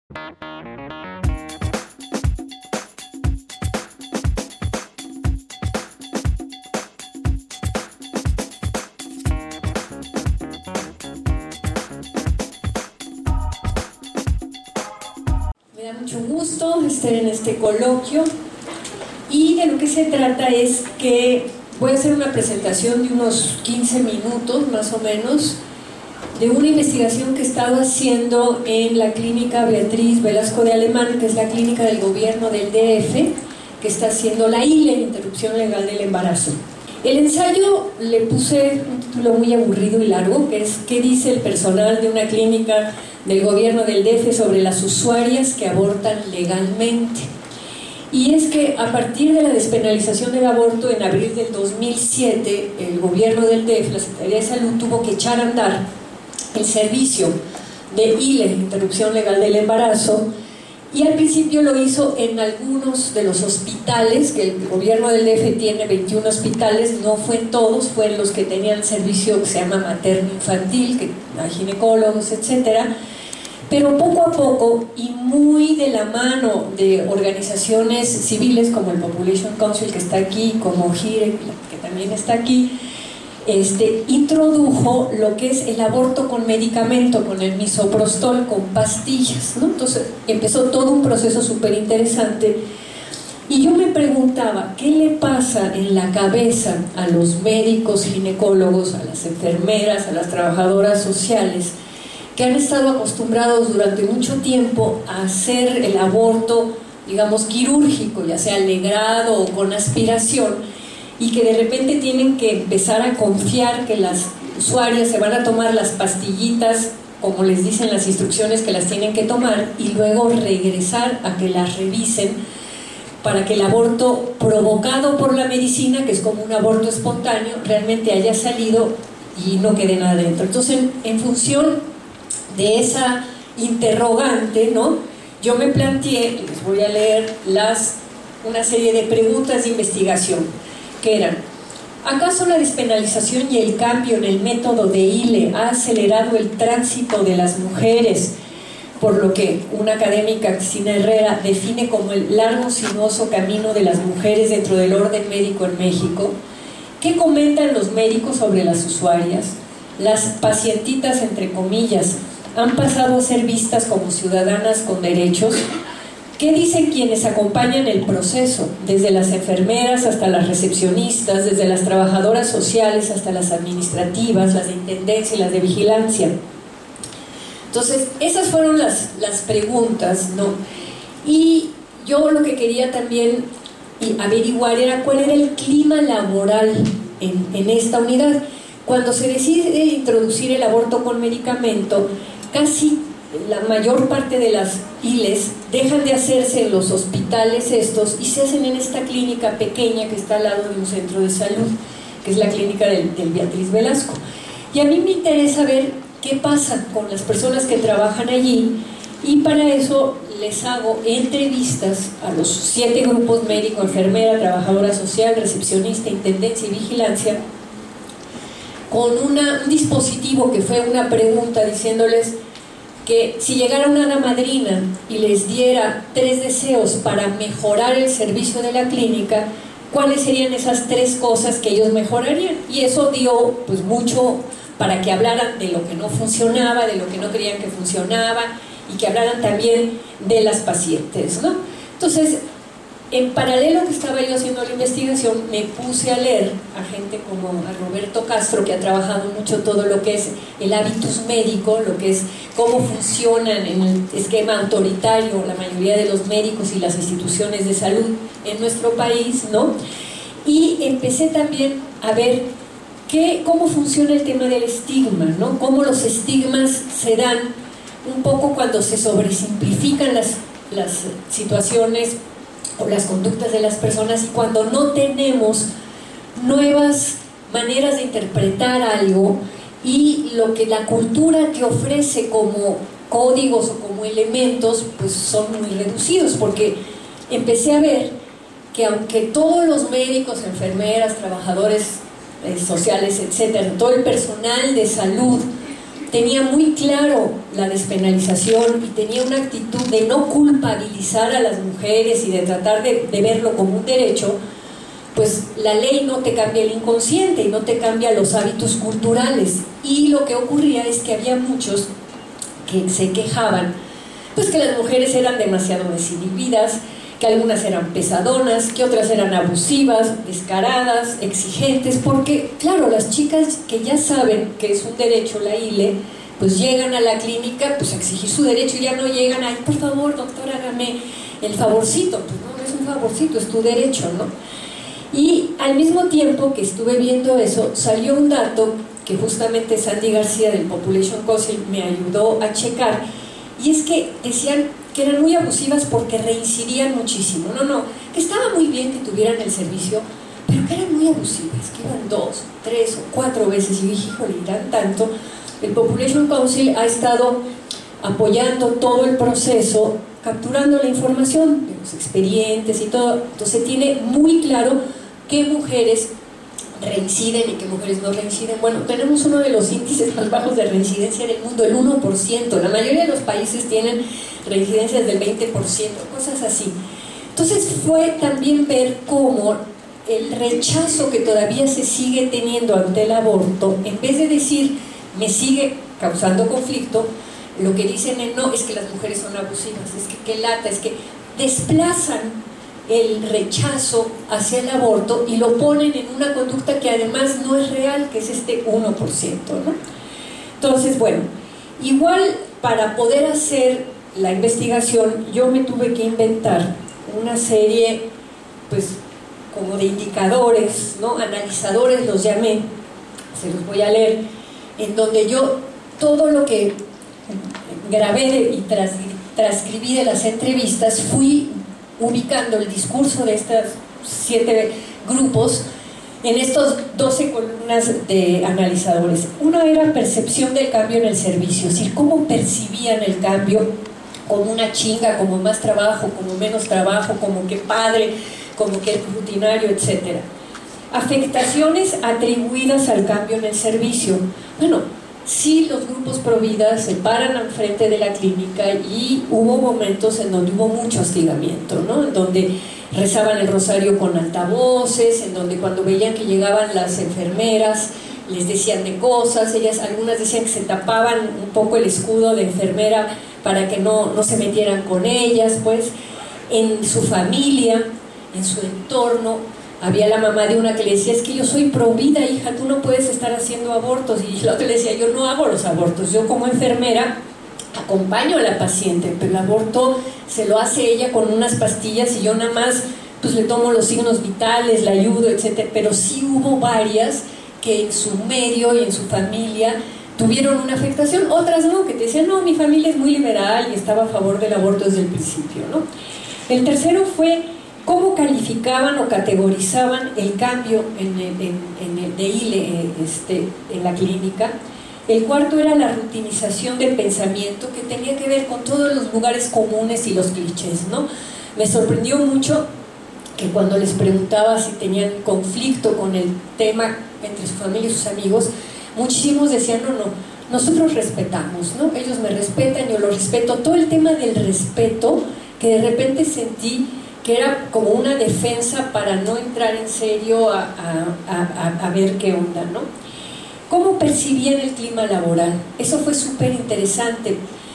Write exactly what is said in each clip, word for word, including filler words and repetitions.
Me da mucho gusto estar en este coloquio y de lo que se trata es que voy a hacer una presentación de unos quince minutos más o menos de una investigación que he estado haciendo en la clínica Beatriz Velasco de Alemán, que es la clínica del gobierno del D F, que está haciendo la I L E, Interrupción Legal del Embarazo. El ensayo le puse un título muy aburrido y largo, que es ¿qué dice el personal de una clínica del gobierno del D F sobre las usuarias que abortan legalmente? Y es que a partir de la despenalización del aborto en abril del dos mil siete, el gobierno del D F, la Secretaría de Salud, tuvo que echar a andar el servicio de I L E, Interrupción Legal del Embarazo, y al principio lo hizo en algunos de los hospitales, que el gobierno del D F tiene veintiún hospitales, no fue en todos, fue en los que tenían servicio que se llama materno-infantil, que hay ginecólogos, etcétera. Pero poco a poco, y muy de la mano de organizaciones civiles como el Population Council, que está aquí, como GIRE, que también está aquí, este, introdujo lo que es el aborto con medicamento, con el misoprostol, con pastillas, ¿no? Entonces empezó todo un proceso súper interesante. Y yo me preguntaba, ¿qué le pasa en la cabeza a los médicos ginecólogos, a las enfermeras, a las trabajadoras sociales, que han estado acostumbrados durante mucho tiempo a hacer el aborto, digamos, quirúrgico, ya sea legrado o con aspiración, y que de repente tienen que empezar a confiar que las usuarias se van a tomar las pastillitas como les dicen las instrucciones que las tienen que tomar, y luego regresar a que las revisen para que el aborto provocado por la medicina, que es como un aborto espontáneo, realmente haya salido y no quede nada dentro? Entonces, en, en función de esa interrogante, ¿no?, yo me planteé, les voy a leer las, una serie de preguntas de investigación, que eran: ¿acaso la despenalización y el cambio en el método de I L E ha acelerado el tránsito de las mujeres, por lo que una académica, Cristina Herrera, define como el largo sinuoso camino de las mujeres dentro del orden médico en México? ¿Qué comentan los médicos sobre las usuarias? Las pacientitas, entre comillas, ¿han pasado a ser vistas como ciudadanas con derechos? ¿Qué dicen quienes acompañan el proceso? Desde las enfermeras hasta las recepcionistas, desde las trabajadoras sociales hasta las administrativas, las de intendencia y las de vigilancia. Entonces, esas fueron las, las preguntas, ¿no? Y yo lo que quería también averiguar era cuál era el clima laboral en, en esta unidad. Cuando se decide introducir el aborto con medicamento, casi la mayor parte de las I L Es dejan de hacerse en los hospitales estos y se hacen en esta clínica pequeña que está al lado de un centro de salud, que es la clínica del, del Beatriz Velasco. Y a mí me interesa ver qué pasa con las personas que trabajan allí, y para eso les hago entrevistas a los siete grupos: médico, enfermera, trabajadora social, recepcionista, intendencia y vigilancia, con una, un dispositivo que fue una pregunta diciéndoles que si llegara una hada madrina y les diera tres deseos para mejorar el servicio de la clínica, ¿cuáles serían esas tres cosas que ellos mejorarían? Y eso dio pues mucho para que hablaran de lo que no funcionaba, de lo que no creían que funcionaba, y que hablaran también de las pacientes, ¿no? Entonces, en paralelo que estaba yo haciendo la investigación, me puse a leer a gente como a Roberto Castro, que ha trabajado mucho todo lo que es el hábitus médico, lo que es cómo funcionan en el esquema autoritario la mayoría de los médicos y las instituciones de salud en nuestro país, ¿no? Y empecé también a ver qué, cómo funciona el tema del estigma, ¿no? Cómo los estigmas se dan un poco cuando se sobresimplifican las, las situaciones o las conductas de las personas, y cuando no tenemos nuevas maneras de interpretar algo, y lo que la cultura te ofrece como códigos o como elementos pues son muy reducidos, porque empecé a ver que aunque todos los médicos, enfermeras, trabajadores eh, sociales, etcétera, todo el personal de salud tenía muy claro la despenalización y tenía una actitud de no culpabilizar a las mujeres y de tratar de, de verlo como un derecho, pues la ley no te cambia el inconsciente y no te cambia los hábitos culturales. Y lo que ocurría es que había muchos que se quejaban, pues que las mujeres eran demasiado desinhibidas, que algunas eran pesadonas, que otras eran abusivas, descaradas, exigentes, porque claro, las chicas que ya saben que es un derecho la I L E, pues llegan a la clínica pues a exigir su derecho y ya no llegan, ay, por favor, doctor, hágame el favorcito. Pues no, no es un favorcito, es tu derecho, ¿no? Y al mismo tiempo que estuve viendo eso, salió un dato que justamente Sandy García del Population Council me ayudó a checar, y es que decían que eran muy abusivas porque reincidían muchísimo. No, no, que estaba muy bien que tuvieran el servicio, pero que eran muy abusivas, que iban dos, tres o cuatro veces. Y dije, híjole, irán tanto. El Population Council ha estado apoyando todo el proceso, capturando la información de los expedientes y todo. Entonces tiene muy claro qué mujeres reinciden y qué mujeres no reinciden. Bueno, tenemos uno de los índices más bajos de reincidencia en el mundo, el uno por ciento. La mayoría de los países tienen reincidencias del veinte por ciento, cosas así. Entonces fue también ver cómo el rechazo que todavía se sigue teniendo ante el aborto, en vez de decir me sigue causando conflicto, lo que dicen es no, es que las mujeres son abusivas, es que qué lata, es que desplazan el rechazo hacia el aborto y lo ponen en una conducta que además no es real, que es este uno por ciento, ¿no? Entonces, bueno, igual para poder hacer la investigación yo me tuve que inventar una serie, pues, como de indicadores, ¿no? Analizadores los llamé, se los voy a leer, en donde yo todo lo que grabé de, y tras, transcribí de las entrevistas fui ubicando el discurso de estos siete grupos en estos doce columnas de analizadores. Una era percepción del cambio en el servicio, es decir, cómo percibían el cambio, como una chinga, como más trabajo, como menos trabajo, como que padre, como que rutinario, etcétera. Afectaciones atribuidas al cambio en el servicio. Bueno, sí, los grupos pro vida se paran al frente de la clínica y hubo momentos en donde hubo mucho hostigamiento, ¿no? En donde rezaban el rosario con altavoces, en donde cuando veían que llegaban las enfermeras les decían de cosas, ellas, algunas decían que se tapaban un poco el escudo de enfermera para que no, no se metieran con ellas, pues en su familia, en su entorno. Había la mamá de una que le decía, es que yo soy pro vida, hija, tú no puedes estar haciendo abortos. Y la otra le decía, yo no hago los abortos, yo como enfermera acompaño a la paciente, pero el aborto se lo hace ella con unas pastillas y yo nada más pues le tomo los signos vitales, la ayudo, etcétera. Pero sí hubo varias que en su medio y en su familia tuvieron una afectación, otras no, que te decían, no, mi familia es muy liberal y estaba a favor del aborto desde el principio, ¿no? El tercero fue cómo calificaban o categorizaban el cambio en el, en, en el de I L E este, en la clínica. El cuarto era la rutinización del pensamiento, que tenía que ver con todos los lugares comunes y los clichés, ¿no? Me sorprendió mucho que cuando les preguntaba si tenían conflicto con el tema entre su familia y sus amigos, muchísimos decían, no, no, nosotros respetamos, ¿no? Ellos me respetan, yo los respeto. Todo el tema del respeto, que de repente sentí que era como una defensa para no entrar en serio a, a, a, a ver qué onda, ¿no? ¿Cómo percibían el clima laboral? Eso fue súper interesante,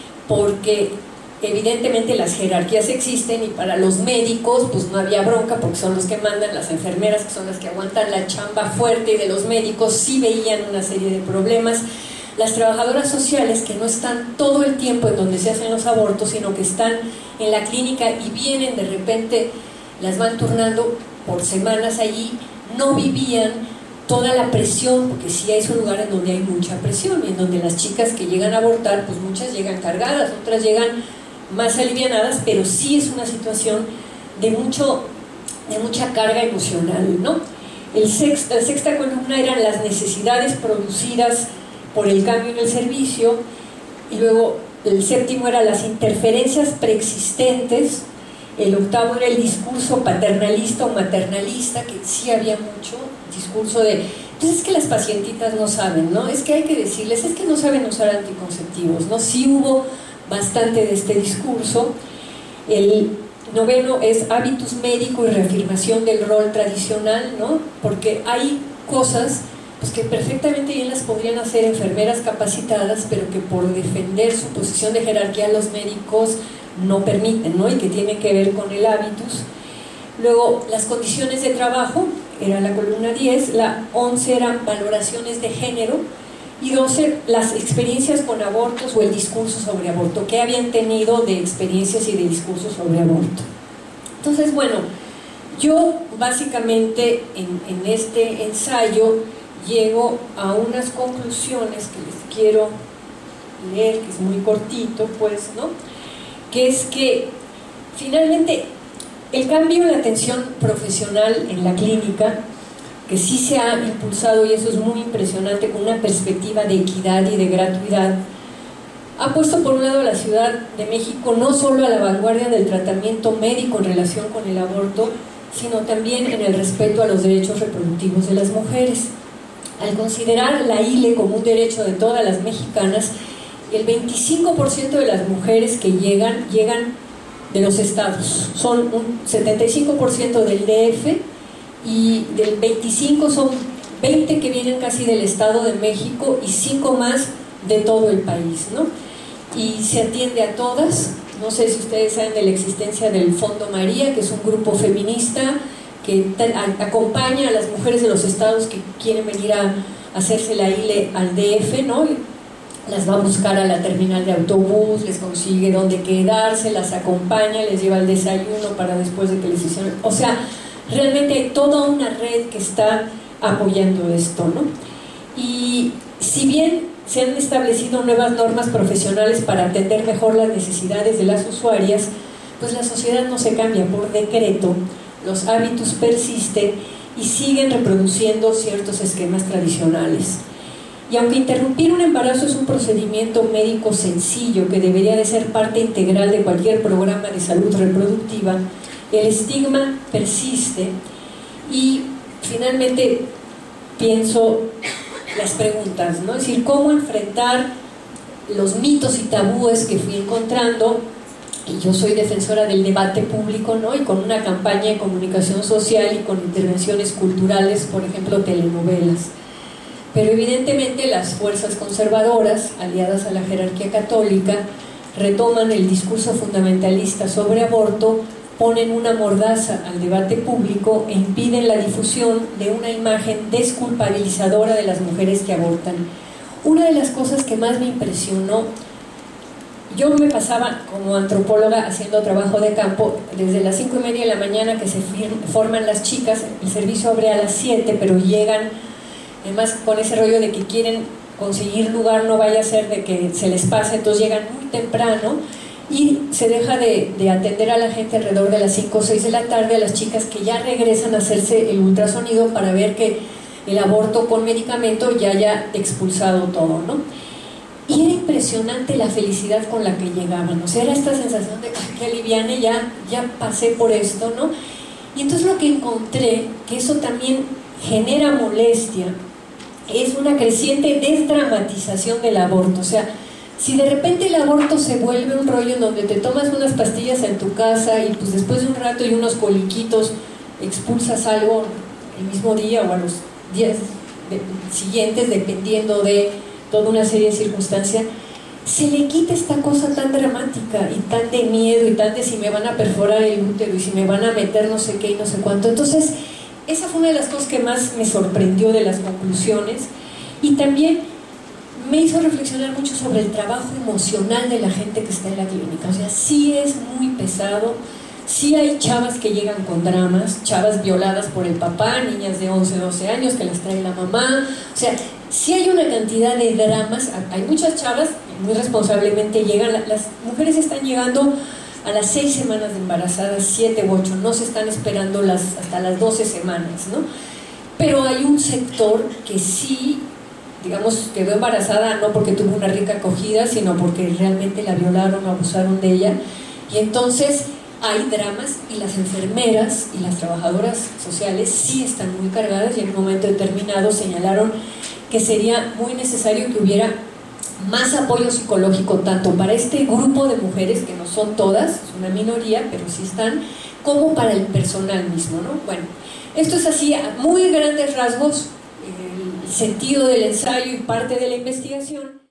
porque evidentemente las jerarquías existen y para los médicos pues no había bronca porque son los que mandan, las enfermeras que son las que aguantan la chamba fuerte de los médicos sí veían una serie de problemas. Las trabajadoras sociales que no están todo el tiempo en donde se hacen los abortos, sino que están en la clínica y vienen de repente, las van turnando por semanas allí, no vivían toda la presión, porque sí es un lugar en donde hay mucha presión y en donde las chicas que llegan a abortar, pues muchas llegan cargadas, otras llegan más alivianadas, pero sí es una situación de, mucho, de mucha carga emocional, ¿no? El sexta, la sexta columna eran las necesidades producidas por el cambio en el servicio, y luego el séptimo era las interferencias preexistentes, el octavo era el discurso paternalista o maternalista, que sí había mucho discurso de pues es que las pacientitas no saben, ¿no? Es que hay que decirles, es que no saben usar anticonceptivos, ¿no? Sí hubo bastante de este discurso. El noveno es hábitus médico y reafirmación del rol tradicional, ¿no? Porque hay cosas pues, que perfectamente bien las podrían hacer enfermeras capacitadas, pero que por defender su posición de jerarquía los médicos no permiten, ¿no? Y que tiene que ver con el hábitus. Luego, las condiciones de trabajo, era la columna diez, la once eran valoraciones de género, y doce, las experiencias con abortos o el discurso sobre aborto, qué habían tenido de experiencias y de discursos sobre aborto. Entonces, bueno, yo básicamente en, en este ensayo llego a unas conclusiones que les quiero leer, que es muy cortito, pues, ¿no? Que es que finalmente el cambio en la atención profesional en la clínica, que sí se ha impulsado, y eso es muy impresionante, con una perspectiva de equidad y de gratuidad, ha puesto por un lado a la Ciudad de México no solo a la vanguardia del tratamiento médico en relación con el aborto, sino también en el respeto a los derechos reproductivos de las mujeres. Al considerar la I L E como un derecho de todas las mexicanas, el veinticinco por ciento de las mujeres que llegan, llegan de los estados, son un setenta y cinco por ciento del D F, y del veinticinco son veinte que vienen casi del Estado de México y cinco más de todo el país, ¿no? Y se atiende a todas. No sé si ustedes saben de la existencia del Fondo María, que es un grupo feminista que acompaña a las mujeres de los estados que quieren venir a hacerse la I L E al D F, ¿no? Las va a buscar a la terminal de autobús, les consigue dónde quedarse, las acompaña, les lleva el desayuno para después de que les hicieron... O sea, realmente hay toda una red que está apoyando esto, ¿no? Y si bien se han establecido nuevas normas profesionales para atender mejor las necesidades de las usuarias, pues la sociedad no se cambia por decreto, los hábitos persisten y siguen reproduciendo ciertos esquemas tradicionales. Y aunque interrumpir un embarazo es un procedimiento médico sencillo que debería de ser parte integral de cualquier programa de salud reproductiva, el estigma persiste. Y finalmente pienso las preguntas, ¿no? Es decir, cómo enfrentar los mitos y tabúes que fui encontrando. Y yo soy defensora del debate público, ¿no? Y con una campaña de comunicación social y con intervenciones culturales, por ejemplo, telenovelas. Pero evidentemente las fuerzas conservadoras, aliadas a la jerarquía católica, retoman el discurso fundamentalista sobre aborto, ponen una mordaza al debate público e impiden la difusión de una imagen desculpabilizadora de las mujeres que abortan. Una de las cosas que más me impresionó, yo me pasaba como antropóloga haciendo trabajo de campo desde las cinco y media de la mañana que se forman las chicas, el servicio abre a las siete, pero llegan, además con ese rollo de que quieren conseguir lugar, no vaya a ser de que se les pase, entonces llegan muy temprano y se deja de, de atender a la gente alrededor de las cinco o seis de la tarde, a las chicas que ya regresan a hacerse el ultrasonido para ver que el aborto con medicamento ya haya expulsado todo, ¿no? Y era impresionante la felicidad con la que llegaban, o sea, era esta sensación de que aliviane, ya, ya pasé por esto, ¿no? Y entonces lo que encontré, que eso también genera molestia, es una creciente desdramatización del aborto. O sea, si de repente el aborto se vuelve un rollo en donde te tomas unas pastillas en tu casa y pues después de un rato y unos coliquitos expulsas algo el mismo día o a los días de, siguientes, dependiendo de toda una serie de circunstancias, se le quita esta cosa tan dramática y tan de miedo y tan de si me van a perforar el útero y si me van a meter no sé qué y no sé cuánto. Entonces esa fue una de las cosas que más me sorprendió de las conclusiones, y también me hizo reflexionar mucho sobre el trabajo emocional de la gente que está en la clínica. O sea, sí es muy pesado, sí hay chavas que llegan con dramas, chavas violadas por el papá, niñas de once, doce años que las trae la mamá. O sea, sí hay una cantidad de dramas, hay muchas chavas muy responsablemente llegan, las mujeres están llegando a las seis semanas de embarazadas, siete u ocho, no se están esperando las, hasta las doce semanas, ¿no? Pero hay un sector que sí, digamos, quedó embarazada no porque tuvo una rica acogida, sino porque realmente la violaron o abusaron de ella, y entonces hay dramas y las enfermeras y las trabajadoras sociales sí están muy cargadas, y en un momento determinado señalaron que sería muy necesario que hubiera más apoyo psicológico tanto para este grupo de mujeres, que no son todas, es una minoría, pero sí están, como para el personal mismo, ¿no? Bueno, esto es así a muy grandes rasgos el sentido del ensayo y parte de la investigación.